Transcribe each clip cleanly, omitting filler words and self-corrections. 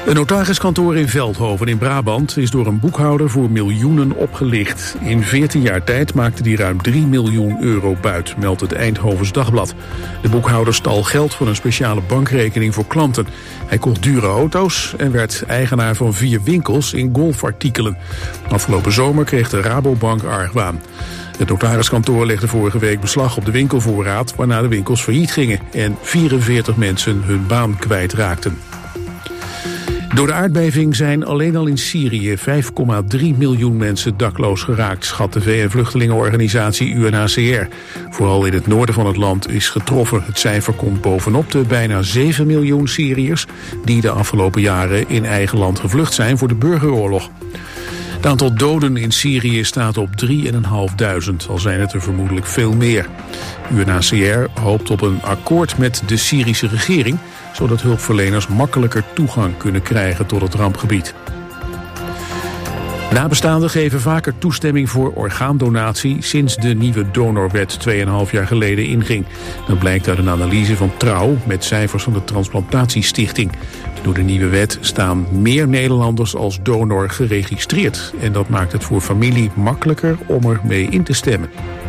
Een notariskantoor in Veldhoven in Brabant is door een boekhouder voor miljoenen opgelicht. In 14 jaar tijd maakte hij ruim 3 miljoen euro buit, meldt het Eindhovens Dagblad. De boekhouder stal geld van een speciale bankrekening voor klanten. Hij kocht dure auto's en werd eigenaar van 4 winkels in golfartikelen. Afgelopen zomer kreeg de Rabobank argwaan. Het notariskantoor legde vorige week beslag op de winkelvoorraad, waarna de winkels failliet gingen en 44 mensen hun baan kwijtraakten. Door de aardbeving zijn alleen al in Syrië 5,3 miljoen mensen dakloos geraakt, schat de VN-vluchtelingenorganisatie UNHCR. Vooral in het noorden van het land is getroffen. Het cijfer komt bovenop de bijna 7 miljoen Syriërs die de afgelopen jaren in eigen land gevlucht zijn voor de burgeroorlog. Het aantal doden in Syrië staat op 3.500, al zijn het er vermoedelijk veel meer. UNHCR hoopt op een akkoord met de Syrische regering, zodat hulpverleners makkelijker toegang kunnen krijgen tot het rampgebied. Nabestaanden geven vaker toestemming voor orgaandonatie sinds de nieuwe donorwet 2,5 jaar geleden inging. Dat blijkt uit een analyse van Trouw met cijfers van de Transplantatiestichting. Door de nieuwe wet staan meer Nederlanders als donor geregistreerd. En dat maakt het voor familie makkelijker om er mee in te stemmen.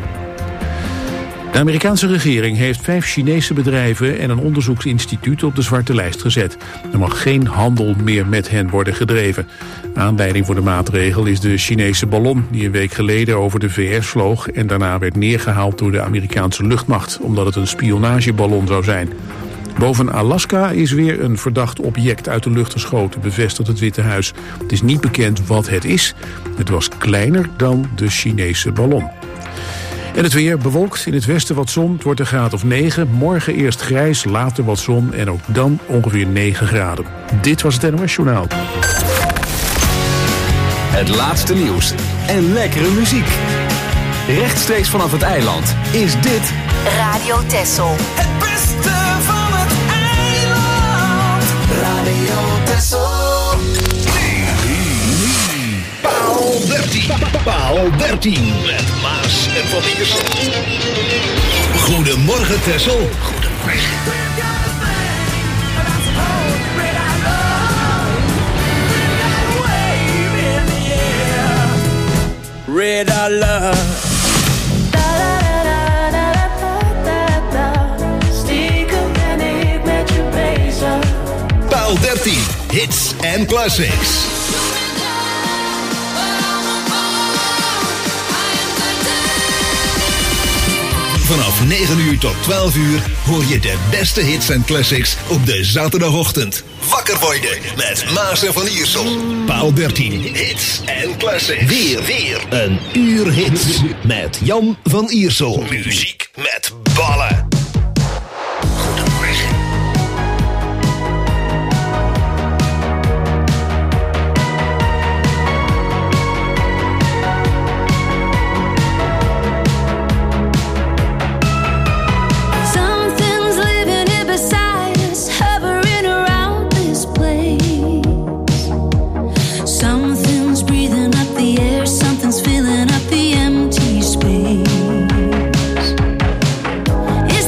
De Amerikaanse regering heeft 5 Chinese bedrijven en een onderzoeksinstituut op de zwarte lijst gezet. Er mag geen handel meer met hen worden gedreven. Aanleiding voor de maatregel is de Chinese ballon die een week geleden over de VS vloog en daarna werd neergehaald door de Amerikaanse luchtmacht, omdat het een spionageballon zou zijn. Boven Alaska is weer een verdacht object uit de lucht geschoten, bevestigt het Witte Huis. Het is niet bekend wat het is. Het was kleiner dan de Chinese ballon. En het weer bewolkt, in het westen wat zon, het wordt een graad of 9. Morgen eerst grijs, later wat zon en ook dan ongeveer 9 graden. Dit was het NOS Journaal. Het laatste nieuws en lekkere muziek. Rechtstreeks vanaf het eiland is dit Radio Texel. Het beste van het eiland. Radio Texel. Paal 13 met Maas en Van Iersel. Goedemorgen Texel. Goedemorgen. Red alert. Paal 13 hits en classics. Vanaf 9 uur tot 12 uur hoor je de beste hits en classics op de zaterdagochtend. Wakker worden met Maas en Van Iersel. Paal 13 hits en classics. Weer een uur hits met Jan van Iersel. Muziek met ballen. Goedemorgen. Something's filling up the empty space.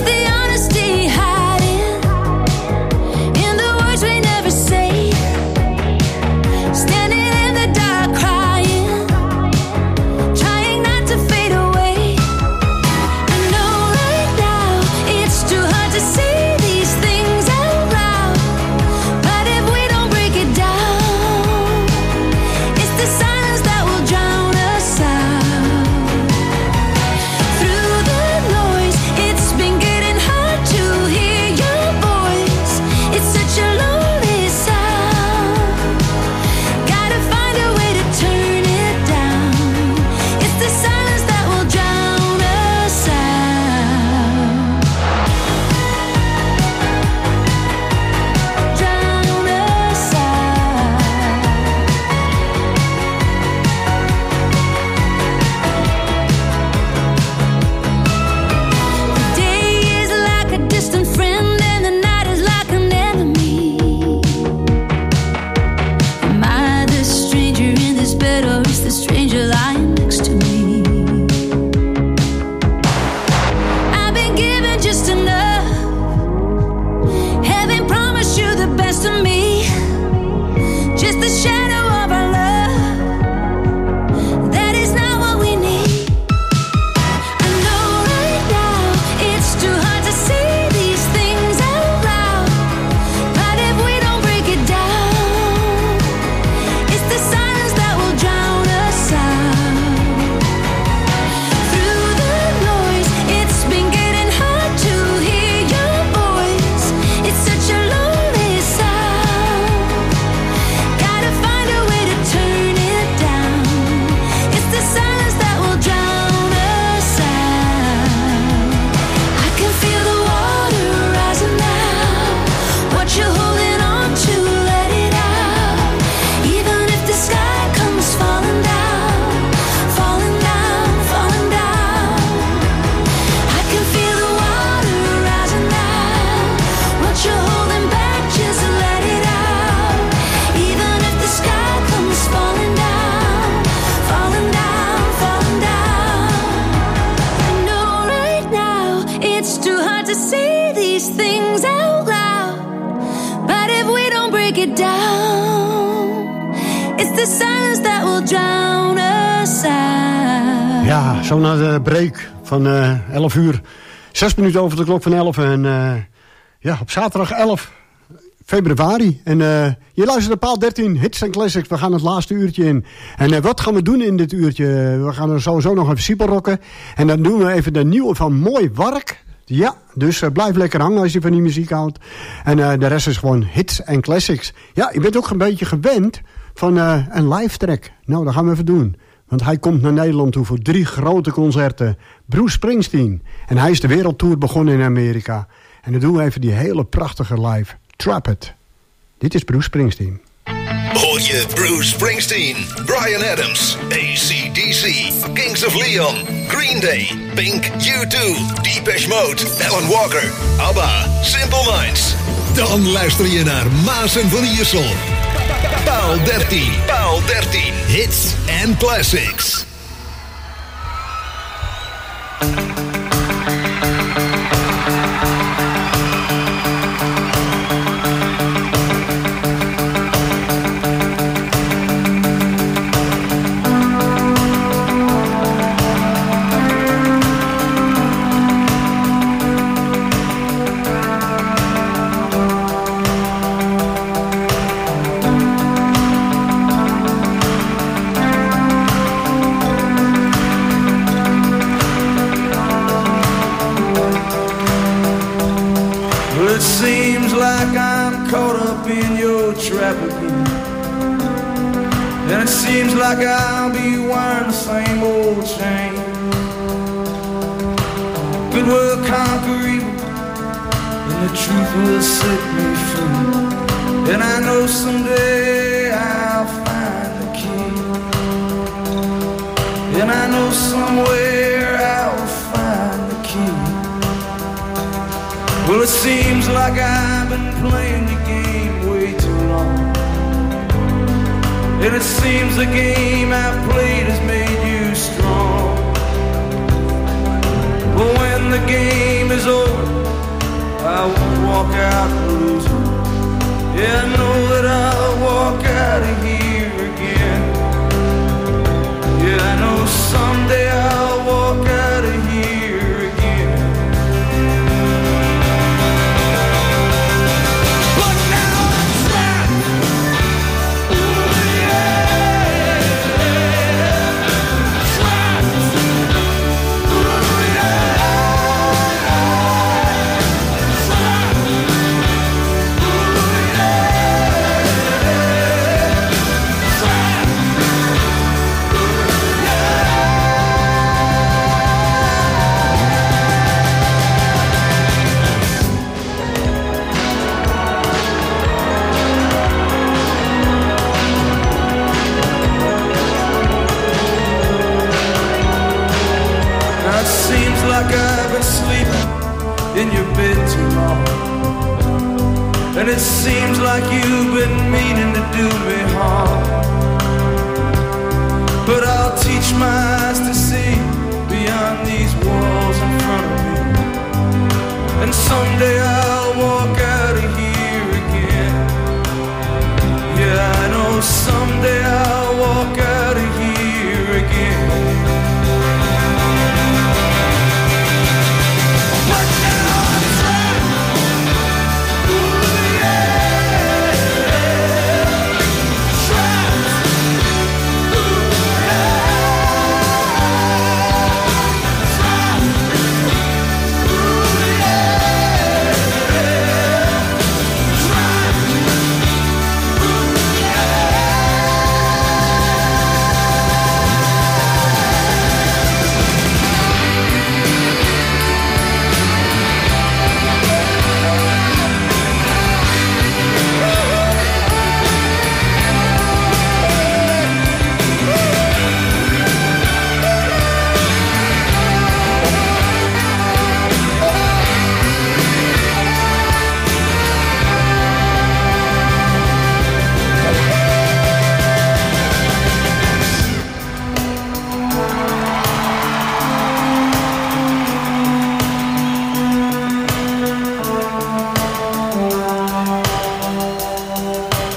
break it down. It's the silence that will drown us out. Ja, zo na de break van 11 uur. 6 minuten over de klok van 11. En ja, op zaterdag 11 februari. En je luistert naar Paal 13, Hits en Classics. We gaan het laatste uurtje in. En wat gaan we doen in dit uurtje? We gaan er sowieso nog even siepelrocken. En dan doen we even de nieuwe van Mooi Wark. Ja, dus blijf lekker hangen als je van die muziek houdt. En de rest is gewoon Hits en Classics. Ja, je bent ook een beetje gewend van een live track. Nou, dat gaan we even doen. Want hij komt naar Nederland toe voor 3 grote concerten. Bruce Springsteen. En hij is de wereldtour begonnen in Amerika. En dan doen we even die hele prachtige live. Trap It. Dit is Bruce Springsteen. Hoor je Bruce Springsteen, Bryan Adams, AC/DC, Kings of Leon, Green Day, Pink, U2, Depeche Mode, Alan Walker, ABBA, Simple Minds. Dan luister je naar Maas en Van Iersel. Paal 13. Paal 13. Hits and Classics. And it seems like I'll be wearing the same old chain. Good will conquer evil, and the truth will set me free. And I know someday I'll find the key. And I know somewhere I'll find the key. Well, it seems like I've been playing the game way too long. And it seems the game I've played has made you strong. But when the game is over, I won't walk out losing. Yeah, I know that I'll walk out of here again. Yeah, I know someday I'll walk out of here again. But now I'm trapped. Like I've been sleeping in your bed too long. And it seems like you've been meaning to do me harm. But I'll teach my eyes to see beyond these walls in front of me. And someday I'll walk out of here again. Yeah, I know someday I'll walk out of here again.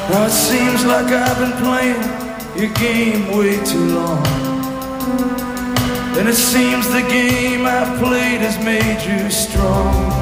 Now it seems like I've been playing your game way too long. And it seems the game I've played has made you strong.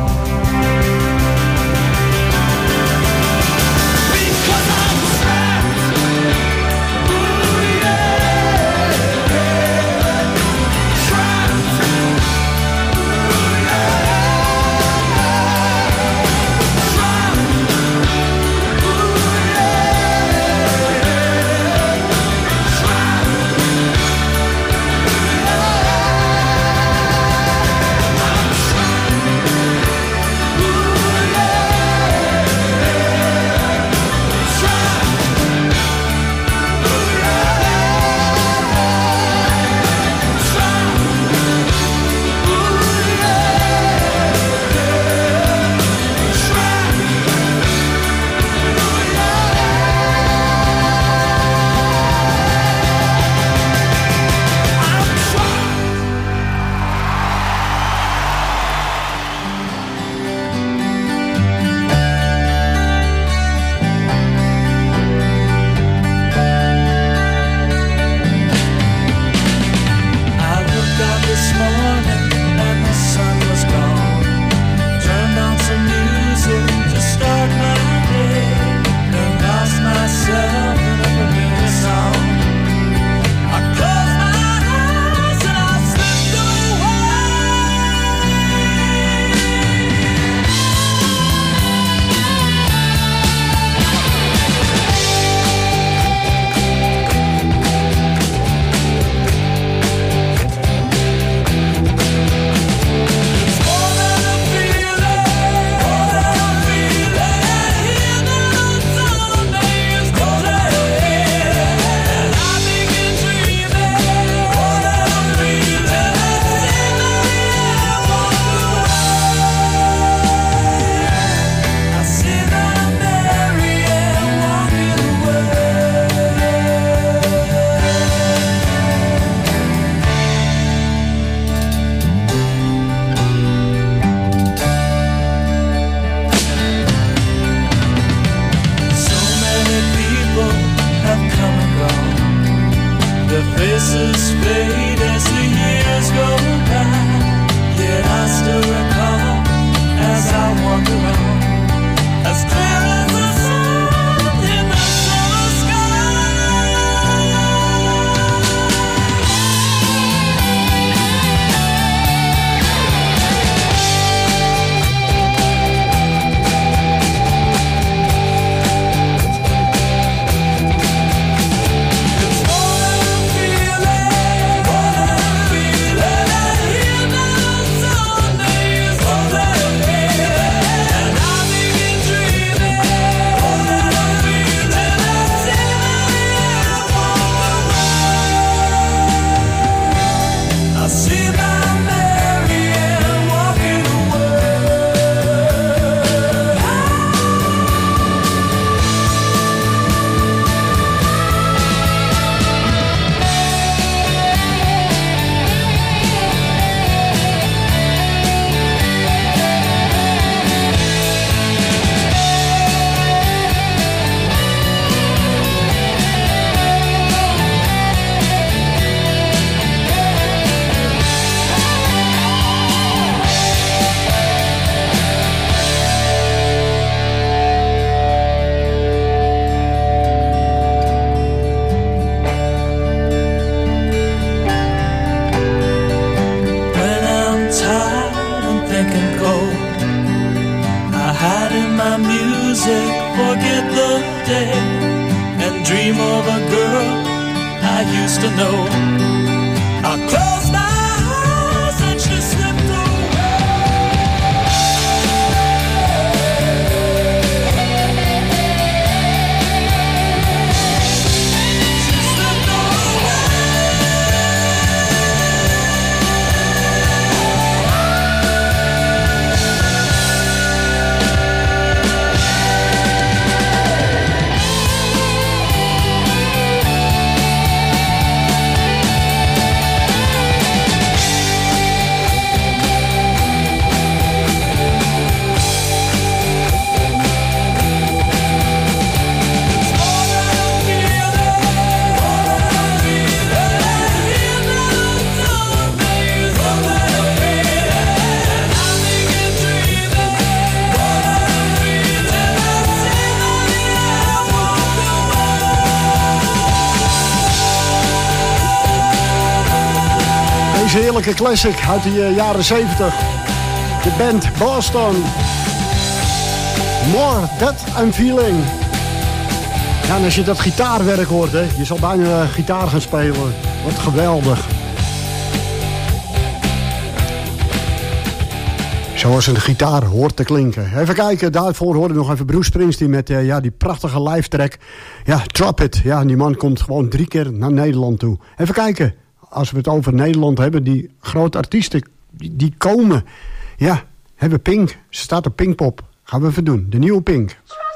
Deze heerlijke classic uit de jaren 70. De band Boston. More That I'm Feeling. Ja, en als je dat gitaarwerk hoort, hè, je zal bijna gitaar gaan spelen. Wat geweldig. Zoals een gitaar hoort te klinken. Even kijken, daarvoor hoorde ik nog even Bruce Springsteen met die prachtige live track. Ja, Drop It. Ja, die man komt gewoon 3 keer naar Nederland toe. Even kijken, als we het over Nederland hebben, die grote artiesten, die komen. Ja, hebben Pink. Ze staat op Pinkpop. Gaan we even doen. De nieuwe Pink.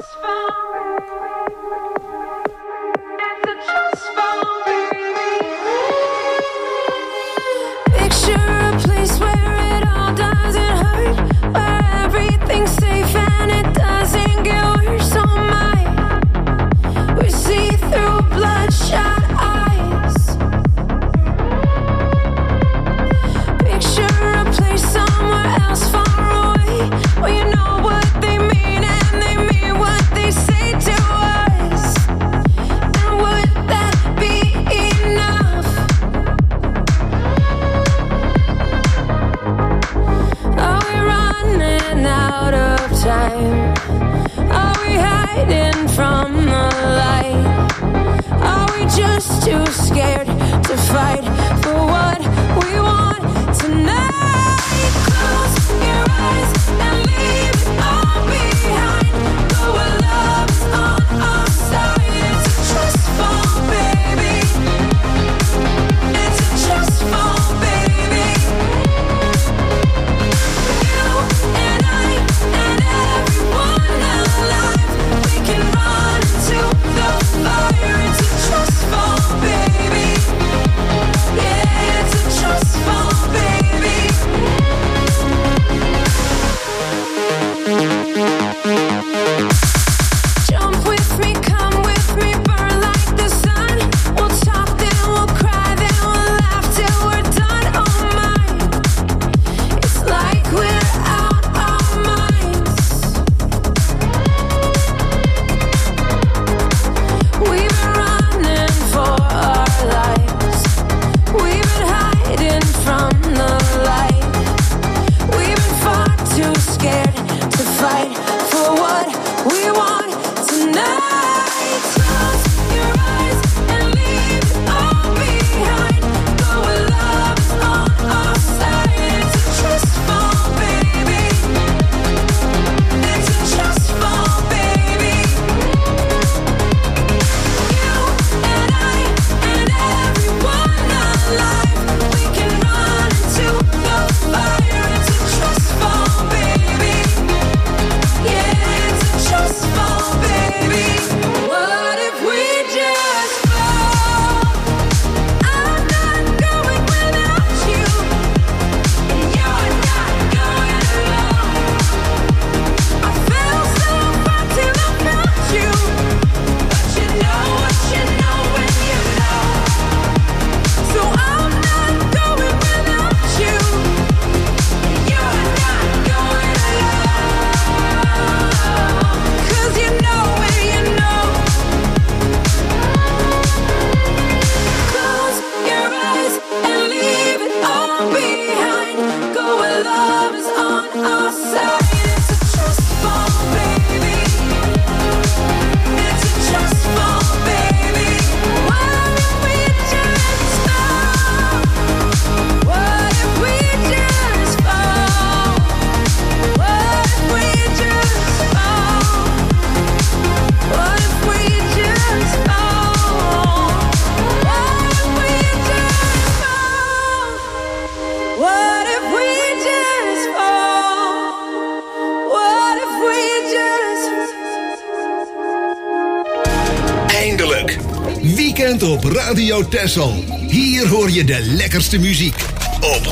Op Radio Texel. Hier hoor je de lekkerste muziek. Op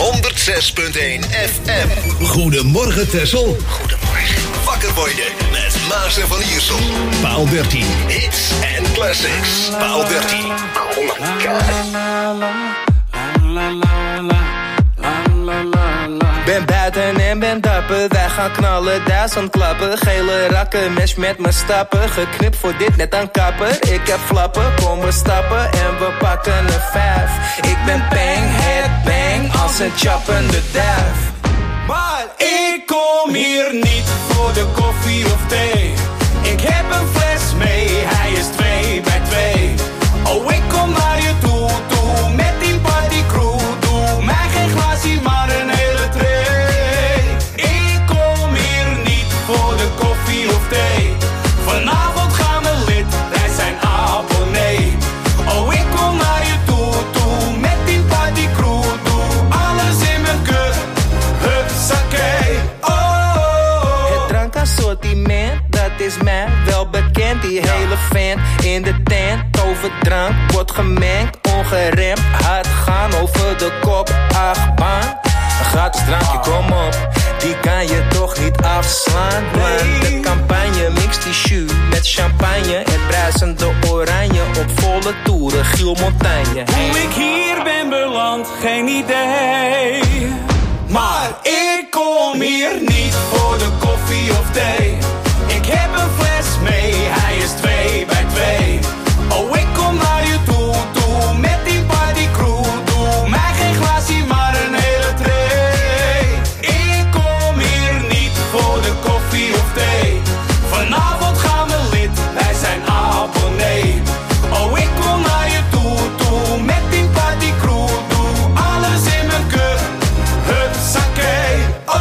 106.1 FM. Goedemorgen Texel. Goedemorgen. Wakker worden met Maas en Van Iersel. Paal 13. Hits en classics. Paal 13. Oh my god. Ben buiten en ben thuis. trappen. Wij gaan knallen, 1000 klappen. Gele rakken, mes met mijn stappen. Geknipt voor dit net aan kapper. Ik heb flappen, kom we stappen en we pakken een 5. Ik ben bang, headbang, als een chappende duif. Maar ik kom hier niet voor de koffie of thee. Ik heb een fles mee, hij is 2 bij 2. Oh, ik kom naar je toe, met die partycrew. Doe mij geen glasie, maar een hele tray. Ik kom hier niet voor de koffie of thee. Vanavond gaan we lid, wij zijn abonnee. Oh, ik kom naar je toe, met die partycrew. Doe alles in mijn kut, hupsakee. Oh, het drankassortiment, dat is mij wel bekend. Die hele fan in de tent, over drank wordt gemengd. Ongeremd, hard gaan over de kop, achtbaan. Een gratis drankje, kom op, die kan je toch niet afslaan. Man, de campagne mixt die jus met champagne. Het bruisende oranje op volle toeren, Giel Montagne. Hoe ik hier ben beland, geen idee. Maar ik kom hier niet voor de koffie of thee. Ik heb een fles mee, hij is 2 bij 2. Oh, ik kom naar je toe, met die partycrew. Doe mij geen glasie, maar een hele tray. Ik kom hier niet voor de koffie of thee. Vanavond gaan we lid, wij zijn abonnee. Oh, ik kom naar je toe, met die partycrew. Doe alles in mijn kut, hupsakee.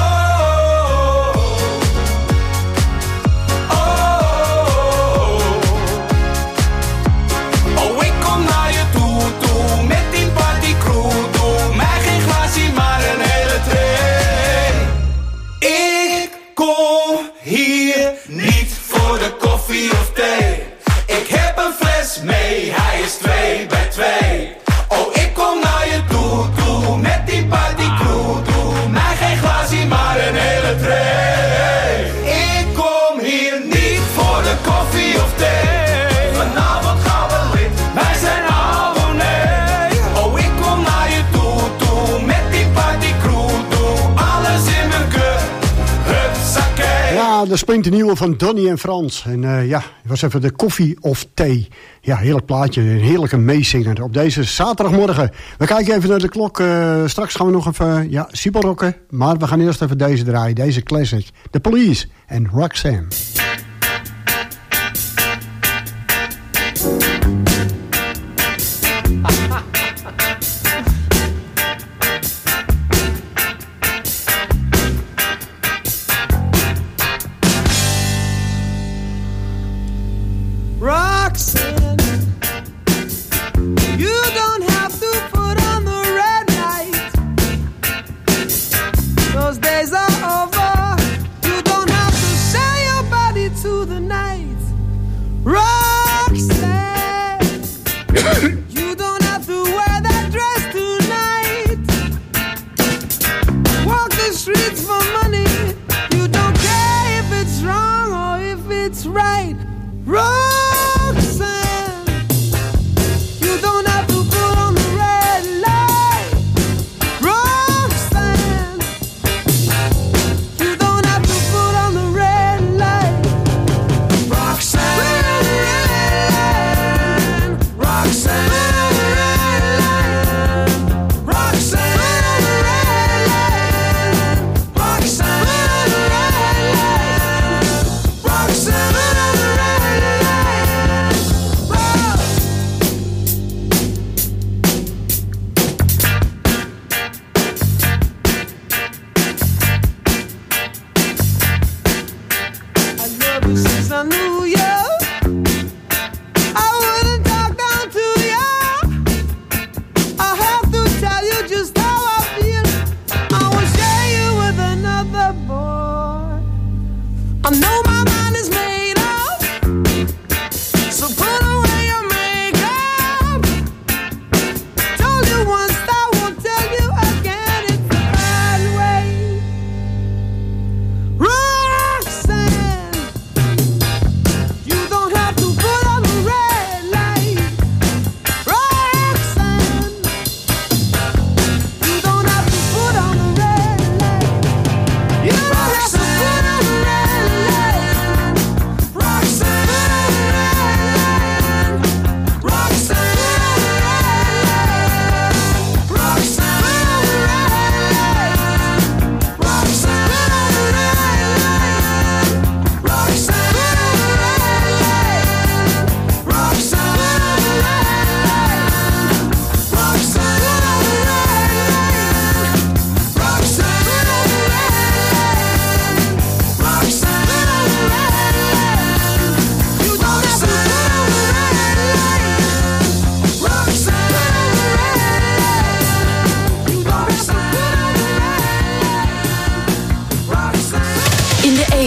Mee, hij is 2 bij 2. Oh, ik kom naar je toe, met die partycrew. Doe mij geen glasie, maar een hele tray. Ik kom hier niet voor de koffie of thee. Vanavond gaan we lid, wij zijn abonnee. Oh, ik kom naar je toe, met die partycrew. Doe alles in mijn kut, hupsakee. Ja, de splinternieuwe van Donnie en Frans. En ja, het was even de koffie of thee. Ja, heerlijk plaatje. Een heerlijke meezinger op deze zaterdagmorgen. We kijken even naar de klok. Straks gaan we nog even siepelrokken. Maar we gaan eerst even deze draaien. Deze classic. The Police en Roxanne. Those days are over. You don't have to sell your body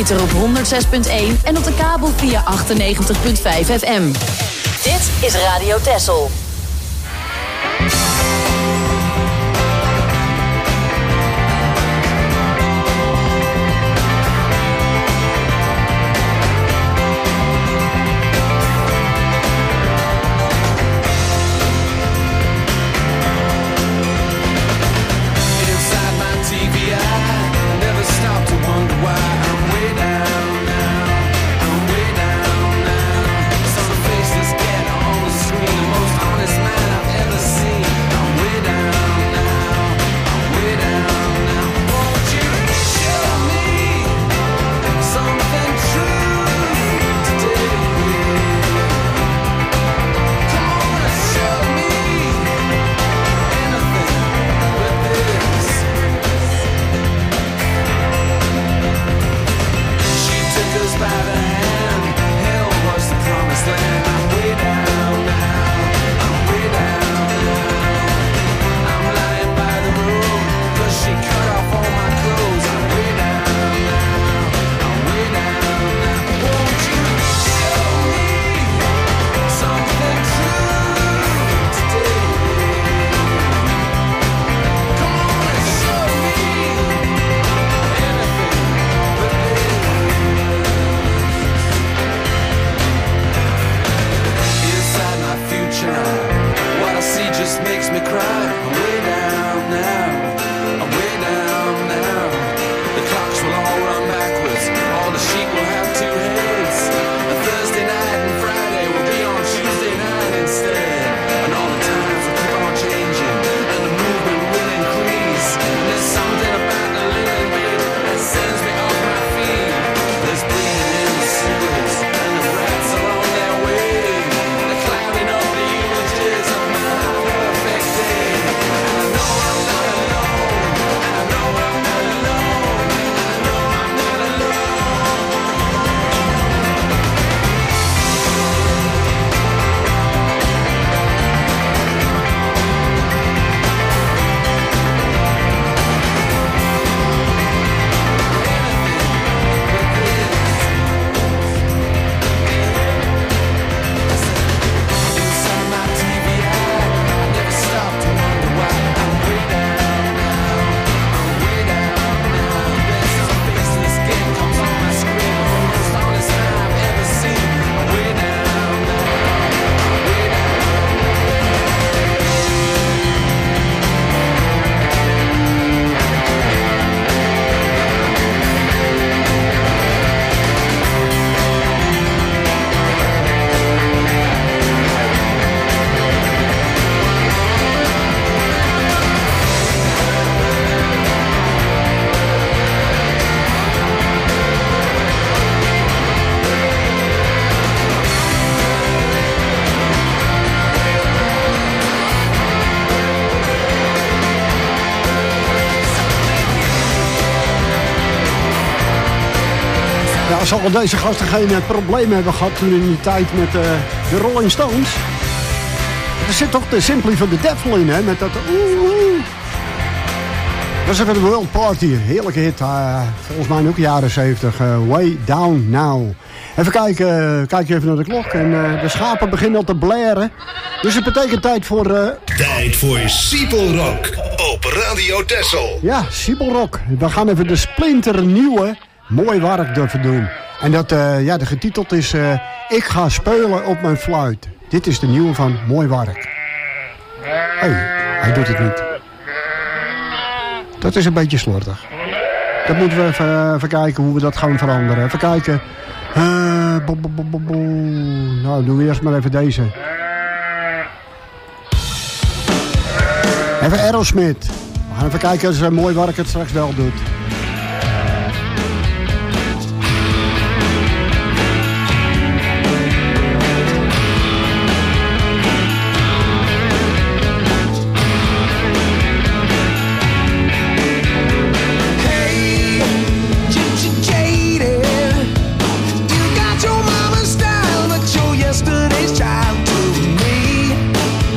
ether op 106.1 en op de kabel via 98.5 FM. Dit is Radio Texel. Zal deze gasten geen probleem hebben gehad toen in die tijd met de Rolling Stones. Er zit toch de Simply for the Devil in, hè? Met dat Dat is even de World Party. Heerlijke hit. Volgens mij ook jaren 70. Way Down Now. Even kijken. Kijk even naar de klok. En de schapen beginnen al te blaren. Dus het betekent tijd voor... Tijd voor Siepelrock op Radio Texel. Ja, Siepelrock. We gaan even de splinternieuwe Mooi Werk durven doen. En dat, de getiteld is... Ik ga spelen op mijn fluit. Dit is de nieuwe van Mooi Werk. Hij doet het niet. Dat is een beetje slordig. Dat moeten we even kijken hoe we dat gaan veranderen. Even kijken. Nou, doen we eerst maar even deze. Even Aerosmith. We gaan even kijken als Mooi Werk het straks wel doet.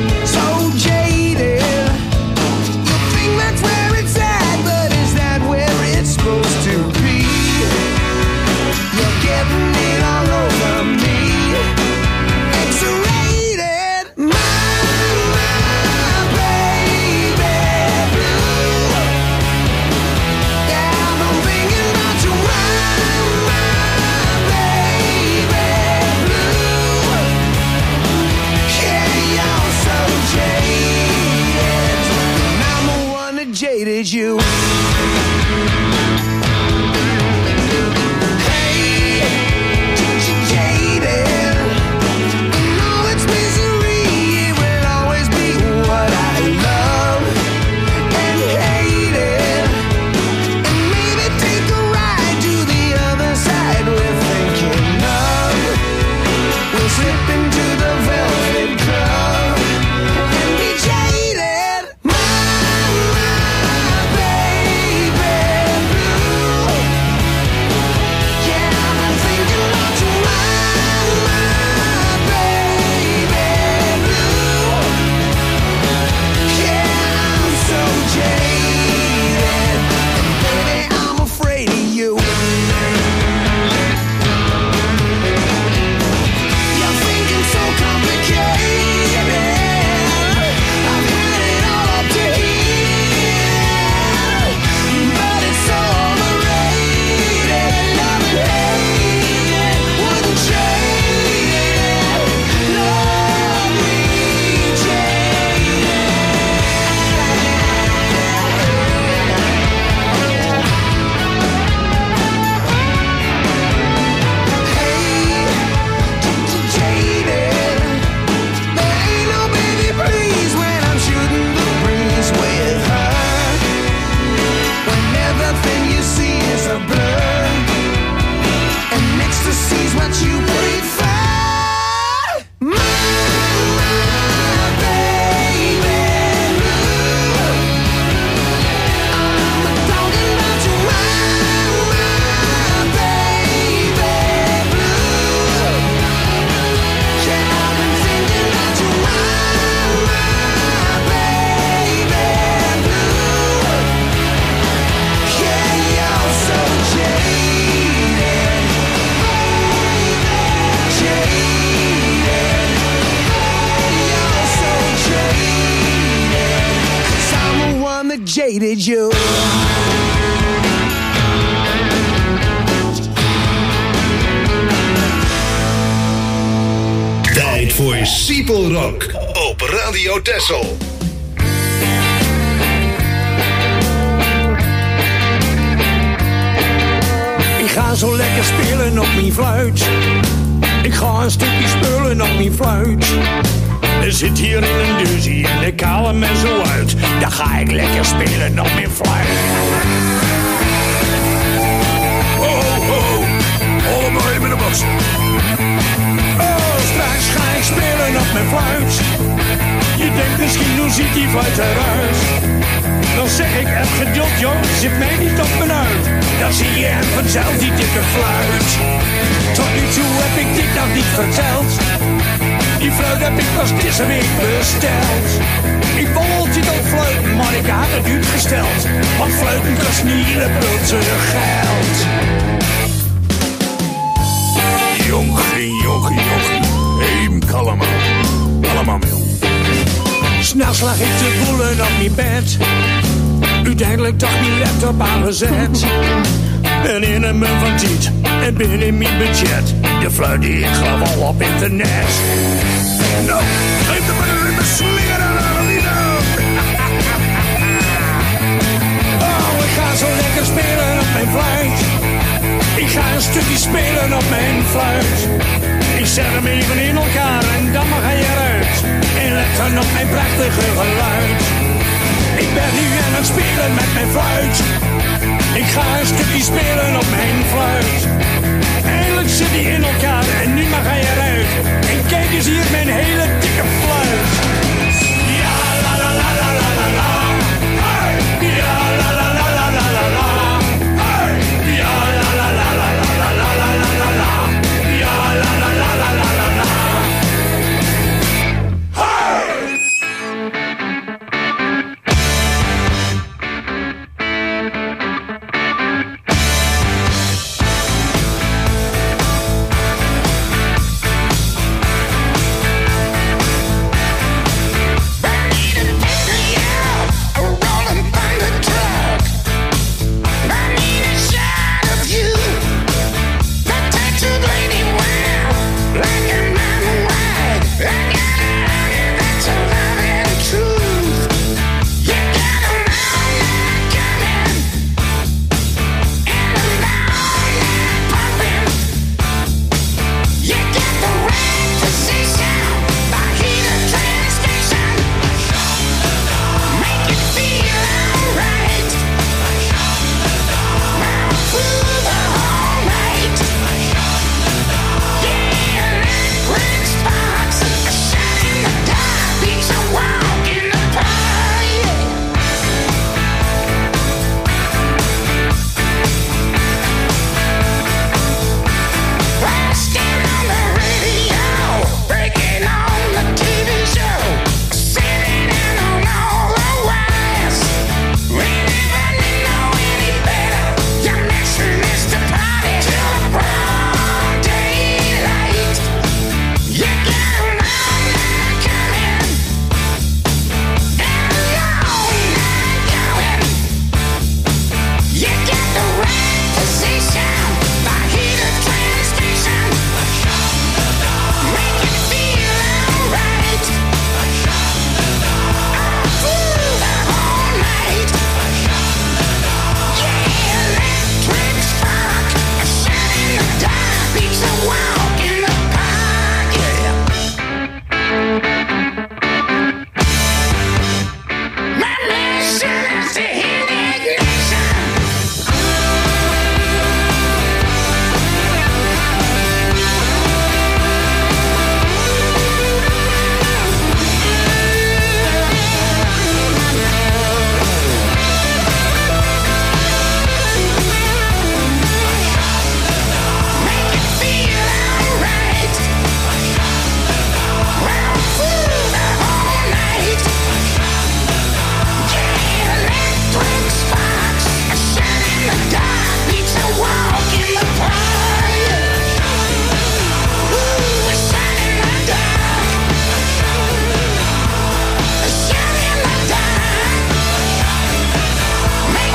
Where it's at, but is that where dedicated you. Tijd voor Siepel Rock op Radio Texel. Ik ga zo lekker spelen op mijn fluit. Ik ga een stukje spullen op mijn fluit. Er zit hier in een deuzie en ik haal hem er zo uit. Dan ga ik lekker spelen op mijn fluit. Ho, allemaal even de bos. Oh, straks ga ik spelen op mijn fluit. Je denkt misschien, hoe ziet die fluit eruit? Dan zeg ik, heb geduld joh, zit mij niet op mijn uit. Dan zie je hem vanzelf, die dikke fluit. Tot nu toe heb ik dit nog niet verteld. Die fluit heb ik pas deze week besteld. Ik wandelt je dan fluiten, maar ik had het uitgesteld. Want fluiten kost niet een bultje geld. Jochie, even kalm aan. S'nachts lag ik te boelen op mijn bed. Uiteindelijk toch mijn laptop aangezet. En in een munt van tijd en binnen mijn budget. De fluit die ik geloof al op internet. Nou, geef de maar even slinger aan Adelino. Oh, ik ga zo lekker spelen op mijn fluit. Ik ga een stukje spelen op mijn fluit. Ik zet hem even in elkaar en dan mag hij eruit. En let dan op mijn prachtige geluid. Ik ben nu aan het spelen met mijn fluit. Ik ga een stukje spelen op mijn fluit. Eindelijk zit hij in elkaar en nu mag hij eruit. En kijk eens hier mijn hele dikke fluit. Ja la la la la la la la. Hey. Ja la la la la la la la. Hey. Ja la la la la la la la la la la. Ja la la la la la la la. Hey.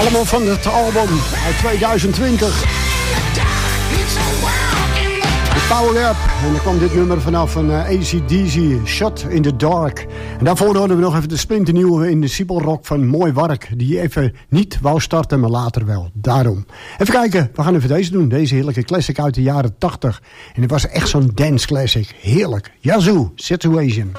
Allemaal van het album uit 2020. De Power Up. En daar kwam dit nummer vanaf van AC/DC, Shot in the Dark. En daarvoor hoorden we nog even de splinternieuwe in de Siebelrock van Mooi Wark. Die even niet wou starten, maar later wel. Daarom. Even kijken, we gaan even deze doen. Deze heerlijke classic uit de jaren 80. En het was echt zo'n dance classic. Heerlijk. Yazoo, Situation.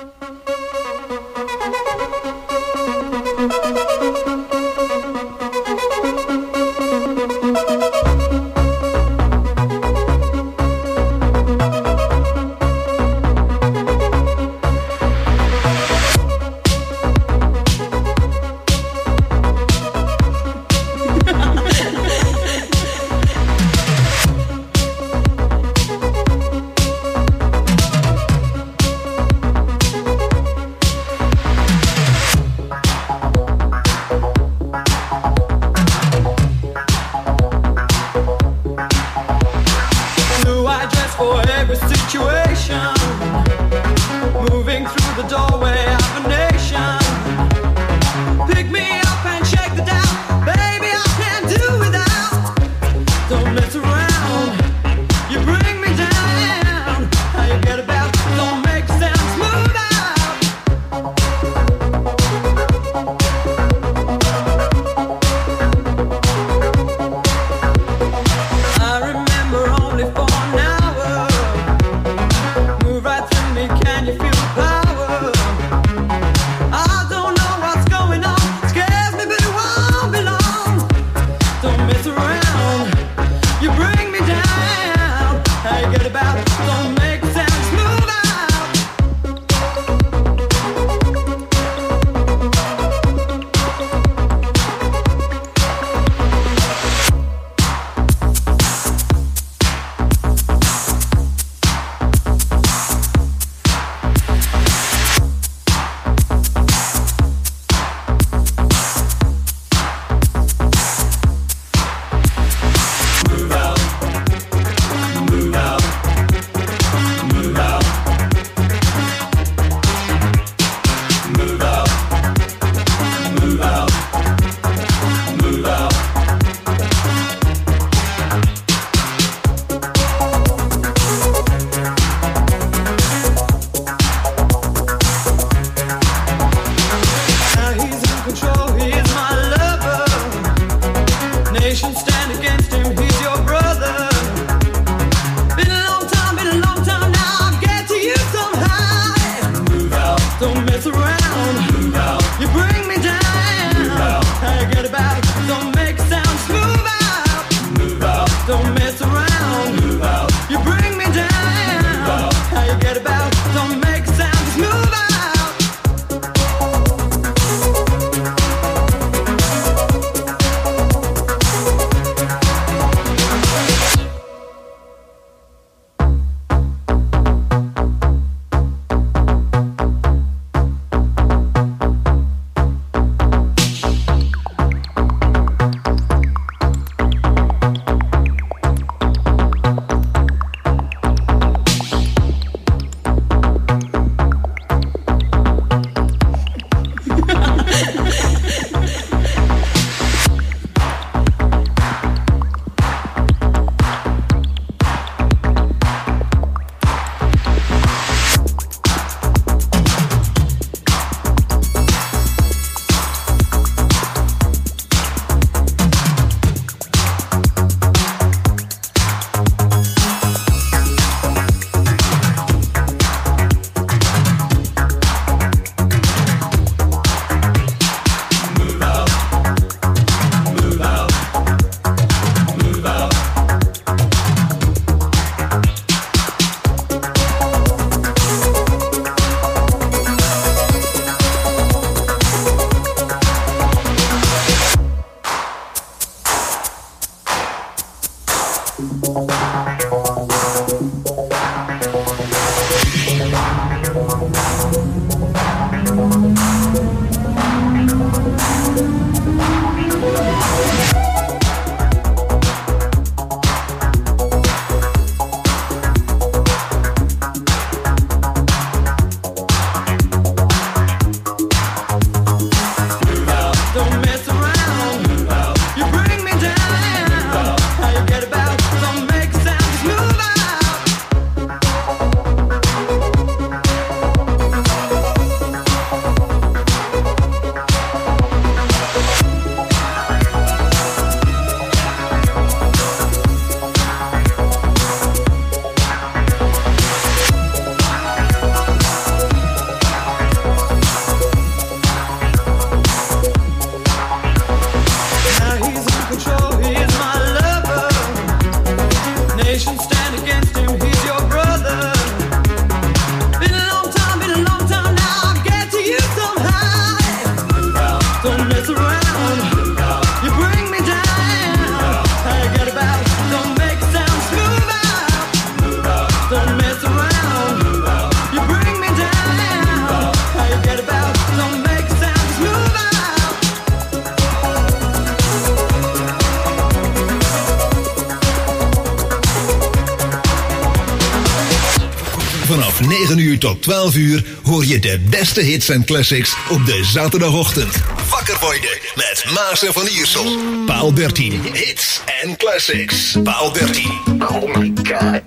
uur tot 12 uur hoor je de beste hits en classics op de zaterdagochtend. Wakker worden met Maas en Van Iersel. Paal 13, hits en classics. Paal 13. Oh my god.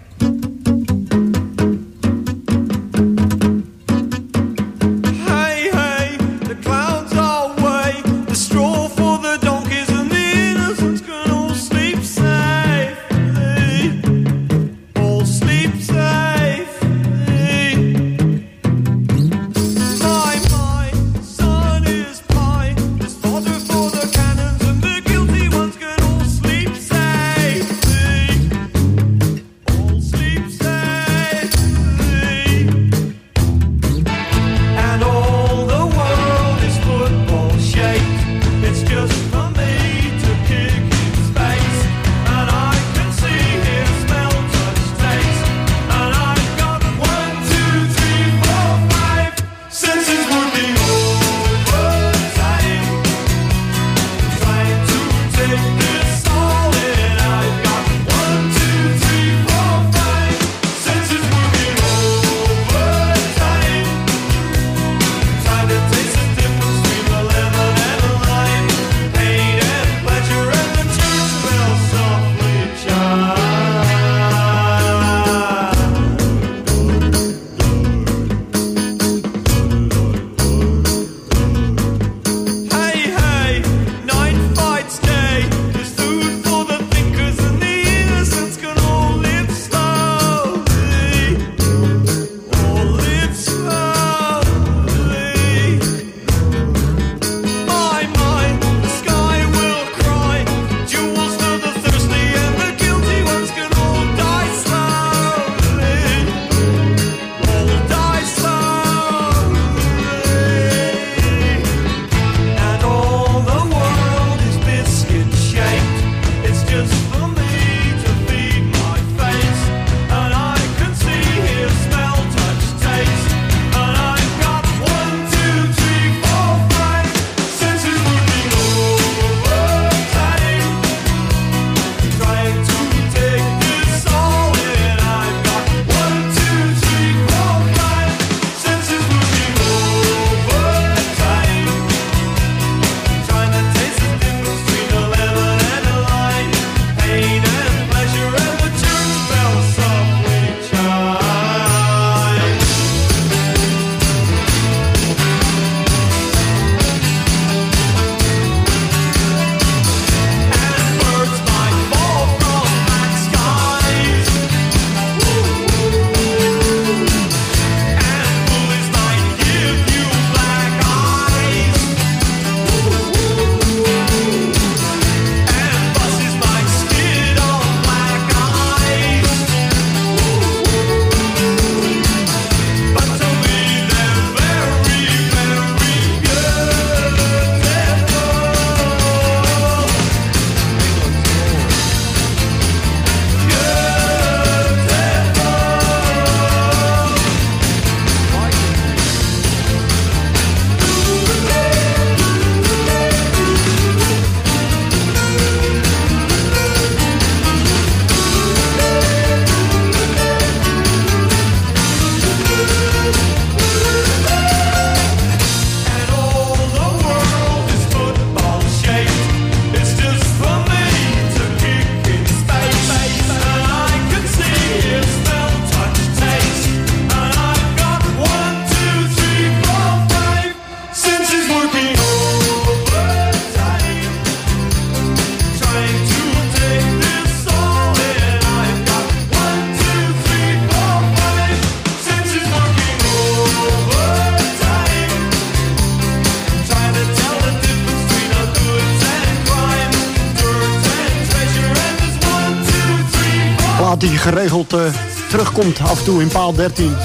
Die geregeld terugkomt af en toe in paal 13.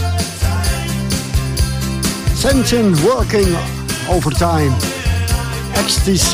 Sensing Working Overtime. XTC.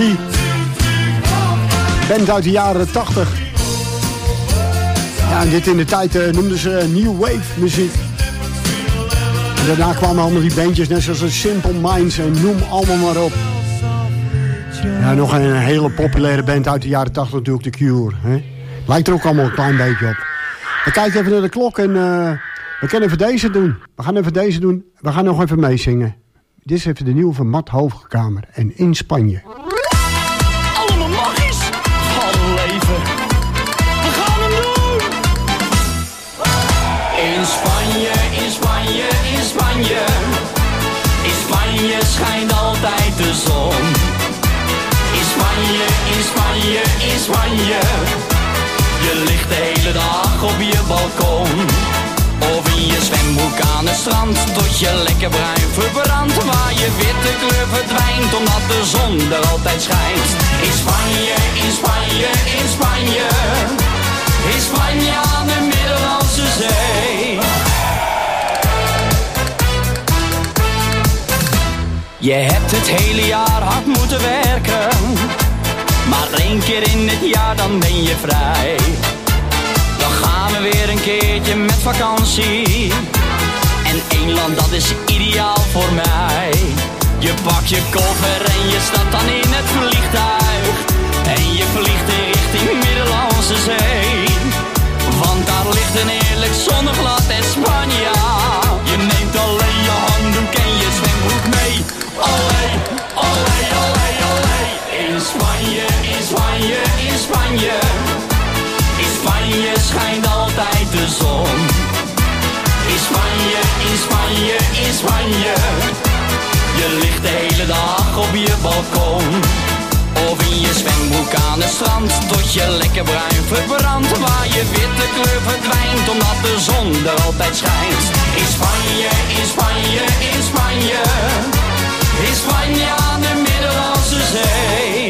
Band uit de jaren 80. Ja, en dit in de tijd noemden ze New Wave muziek. En daarna kwamen allemaal die bandjes, net zoals Simple Minds en noem allemaal maar op. Ja, nog een hele populaire band uit de jaren 80 natuurlijk, The Cure. Hè? Lijkt er ook allemaal een klein beetje op. We kijken even naar de klok en We kunnen even deze doen. We gaan even deze doen. We gaan nog even meezingen. Dit is even de nieuwe van Matt Hoogkamer. En In Spanje. Allemaal magisch. Van leven. We gaan hem doen. In Spanje, in Spanje, in Spanje. In Spanje schijnt altijd de zon. In Spanje, in Spanje, in Spanje. Je ligt de hele dag op je balkon. Of in je zwembroek aan het strand, tot je lekker bruin verbrandt. Waar je witte kleur verdwijnt, omdat de zon er altijd schijnt. In Spanje, in Spanje, in Spanje. In Spanje aan de Middellandse Zee. Je hebt het hele jaar hard moeten werken. Maar 1 keer in het jaar dan ben je vrij. Dan gaan we weer een keertje met vakantie. En 1 land dat is ideaal voor mij. Je pakt je koffer en je stapt dan in het vliegtuig. En je vliegt in richting Middellandse Zee. Want daar ligt een heerlijk zonneglad Spanje. Je neemt alleen je handdoek en je zwembroek mee. Olé, olé, olé, olé. In Spanje, in Spanje, in Spanje. In Spanje schijnt altijd de zon. In Spanje, in Spanje, in Spanje. Je ligt de hele dag op je balkon. Of in je zwembroek aan het strand, tot je lekker bruin verbrandt. Waar je witte kleur verdwijnt, omdat de zon er altijd schijnt. In Spanje, in Spanje, in Spanje. In Spanje aan de Middellandse Zee.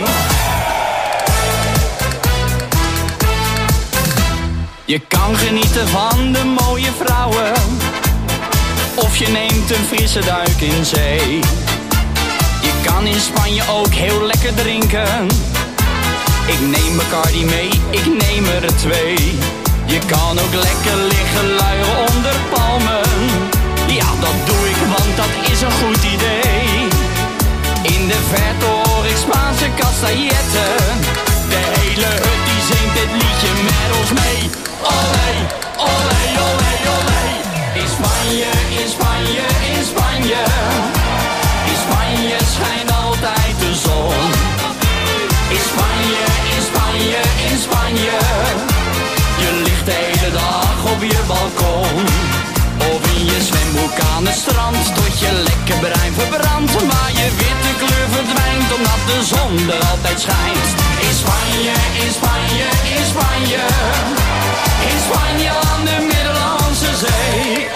Je kan genieten van de mooie vrouwen. Of je neemt een frisse duik in zee. Je kan in Spanje ook heel lekker drinken. Ik neem Bacardi mee, ik neem er 2. Je kan ook lekker liggen luieren onder palmen. Ja, dat doe ik, want dat is een goed idee. In de verte hoor ik Spaanse castailletten. De hele hut die zingt dit liedje met ons mee. Olé, olé, olé, olé. In Spanje, in Spanje, in Spanje. In Spanje schijnt altijd de zon. In Spanje, in Spanje, in Spanje. Je ligt de hele dag op je balkon. Of in je zwembroek aan het strand, tot je lekker bruin verbrandt. Maar je witte kleur verdwijnt, omdat de zon er altijd schijnt. In Spanje, in Spanje, in Spanje. In Spanje aan de Middellandse Zee.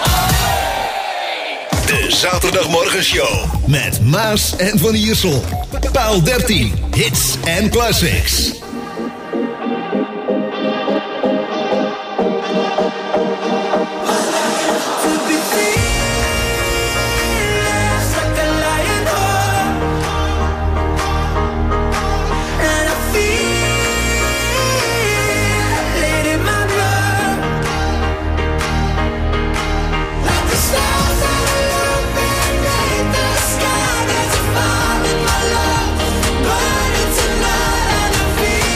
De Zaterdagmorgenshow met Maas en Van Iersel. Paal 13, hits en classics. Feel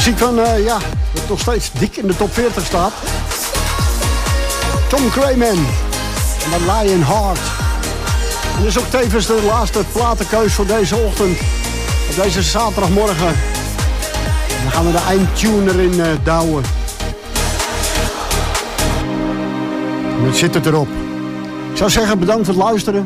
Muziek van, dat nog steeds dik in de top 40 staat. Tom Clayman en The Lionheart. En dat is ook tevens de laatste platenkeus voor deze ochtend. Op deze zaterdagmorgen. En dan gaan we de eindtune erin douwen. En dat zit het erop. Ik zou zeggen, bedankt voor het luisteren.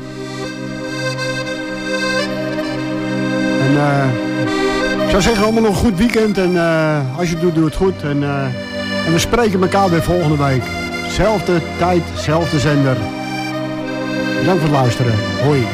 En ik zou zeggen, allemaal nog een goed weekend. En als je het doet, doe het goed. En we spreken elkaar weer volgende week. Zelfde tijd, zelfde zender. Bedankt voor het luisteren. Hoi.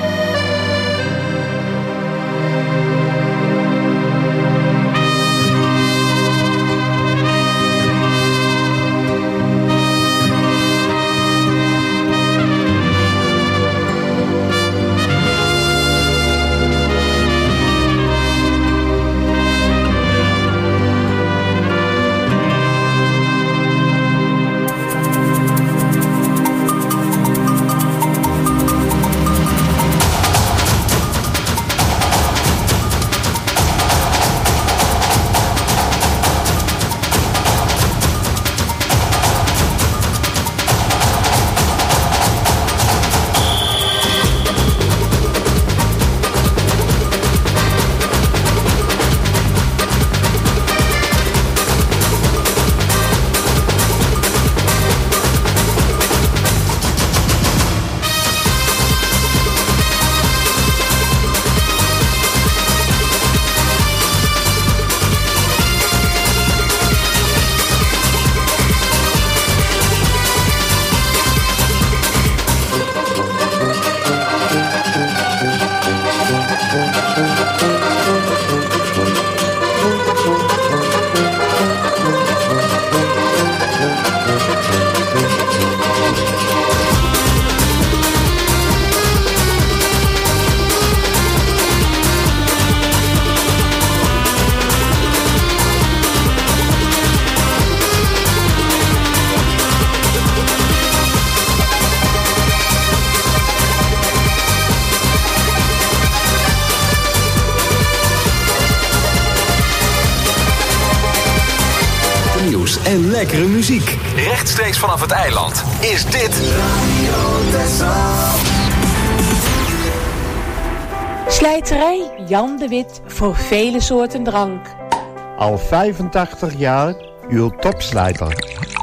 En lekkere muziek. Rechtstreeks vanaf het eiland. Is dit Radio Texel. Slijterij Jan de Wit voor vele soorten drank. Al 85 jaar uw topslijter.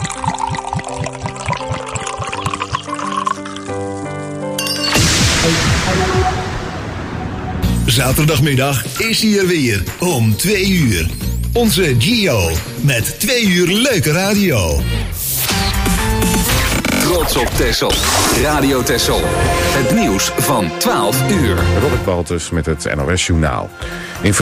Zaterdagmiddag is hij er weer om 2 uur. Onze Gio met 2 uur leuke radio. Trots op Texel. Radio Texel. Het nieuws van 12 uur. Robert Baltus met het NOS Journaal.